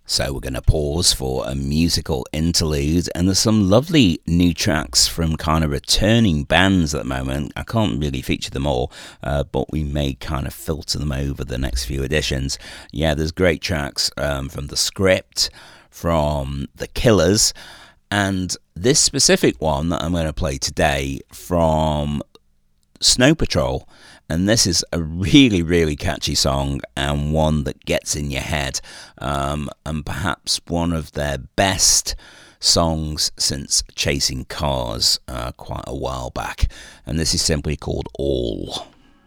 So we're going to pause for a musical interlude, and there's some lovely new tracks from kind of returning bands at the moment. I can't really feature them all, but we may kind of filter them over the next few editions. Yeah, there's great tracks from The Script, from The Killers, and this specific one that I'm going to play today from Snow Patrol. And this is a really, really catchy song, and one that gets in your head, and perhaps one of their best songs since Chasing Cars quite a while back. And this is simply called All.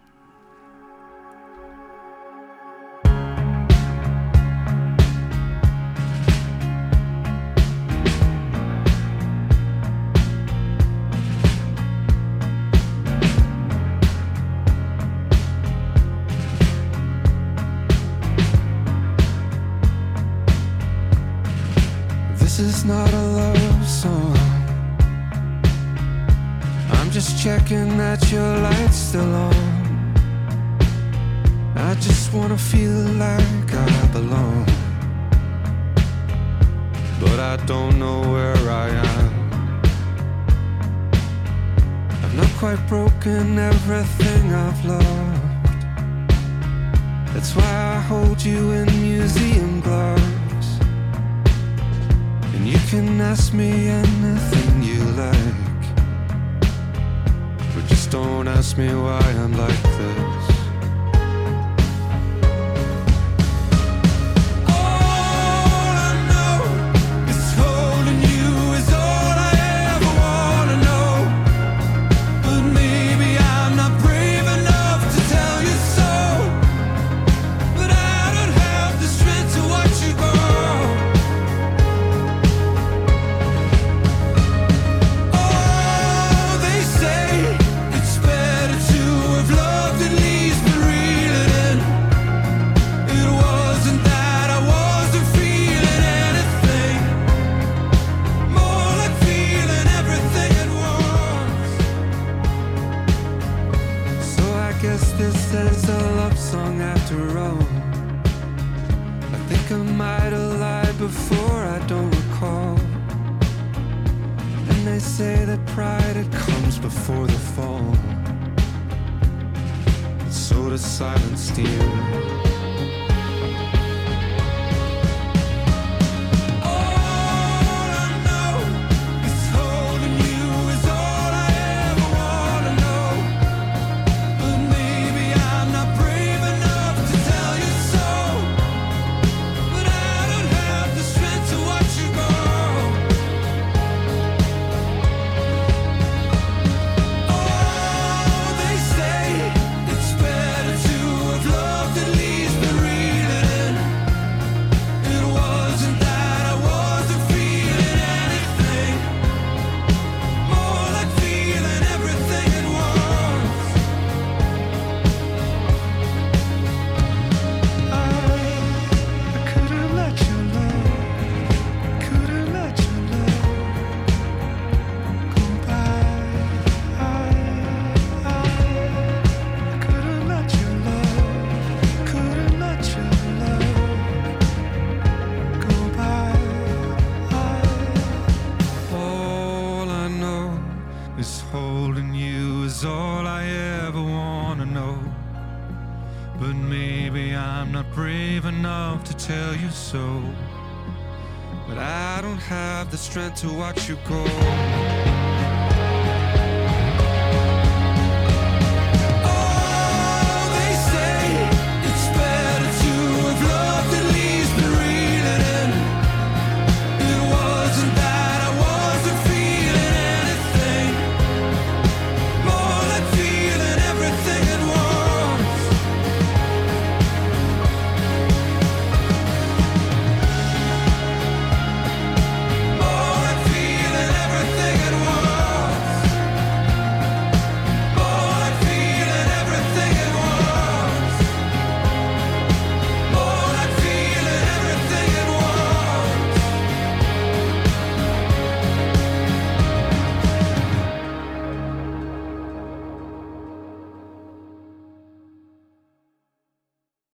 This is not a love song. I'm just checking that your light's still on. I just wanna feel like I belong, but I don't know where I am. I've not quite broken everything I've loved. That's why I hold you in museum gloves. And you can ask me anything you like, but just don't ask me why I'm like this. Before I don't recall, and they say that pride, it comes before the fall. But so does silence, dear. Tell you so, but I don't have the strength to watch you go.